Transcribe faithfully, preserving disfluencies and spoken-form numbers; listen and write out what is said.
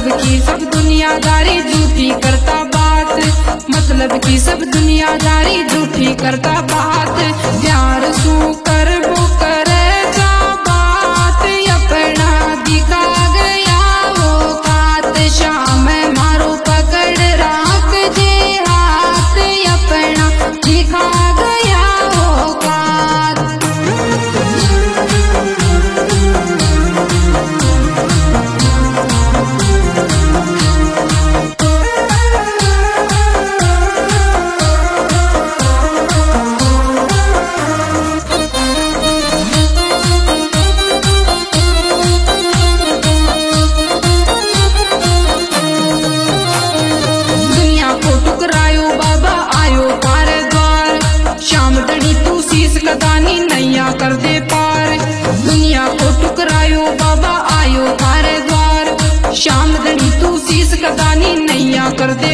मतलब की सब दुनियादारी झूठी करता बात, मतलब की सब दुनियादारी झूठी करता बात। प्यार सू कर वो करे जा बात, अपना दिखा गया वो कात। शाम मारो पकड़ राख जे हाथ, अपना दिखा गया वो कात। कदानी नैया कर दे पार, दुनिया को टुकरायो बाबा आयो थारे द्वार। श्याम धनी तू शीस कदानी नैया कर दे